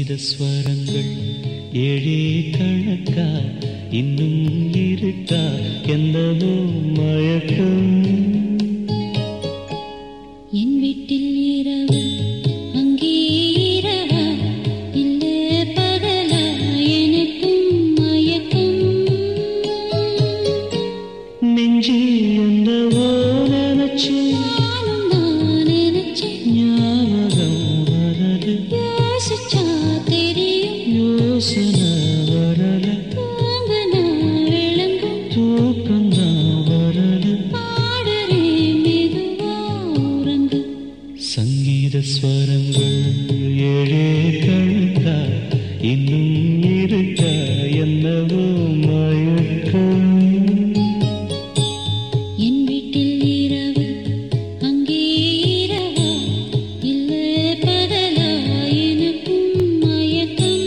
ஸ்வரங்கள் ஏழே கணக்கா இன்னும் இருக்கா என்னவோ மயக்கம். என் வீட்டில் இரவு அங்கே இரவா இல்லை பகலா எனக்கும் மயக்கம். நெஞ்சி என்னவோ நினைச்சு நானும் நான் நினைச்சேன் ஞாபகம் வரது யோசிச்சா தெரியும் யோசனை வரல தூங்குனா விளங்கும் தூக்கம்தான் வரல பாடுறேன் மெதுவா உறங்கு. சங்கீத ஸ்வரங்கள் ஏழே கணக்கா இன்னும் இருக்கா என்னவோ மயக்கம். என் வீட்டில் இரவு அங்கே இரவா இல்லை பகலா எனக்கும் மயக்கம்.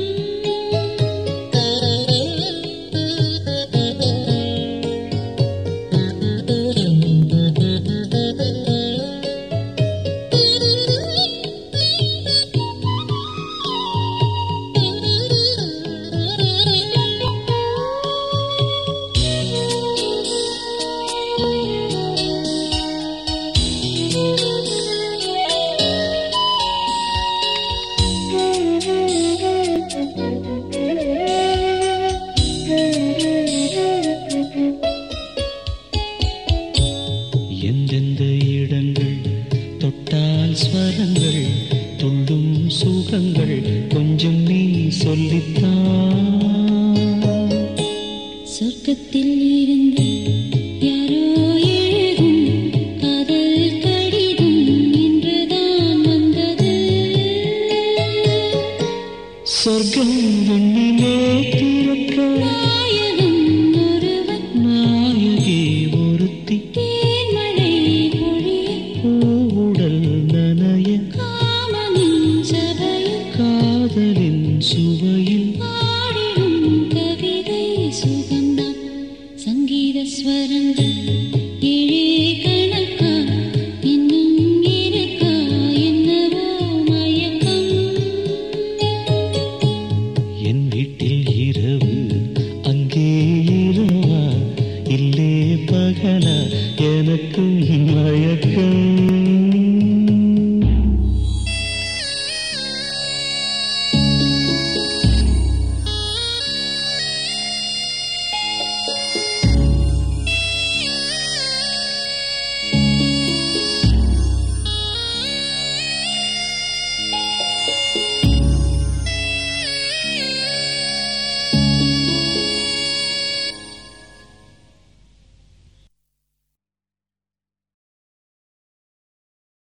எந்தெந்த இடங்கள் தொட்டால் ஸ்வரங்கள் துள்ளும் சுகங்கள் கொஞ்சம் நீ சொல்லித்தான்.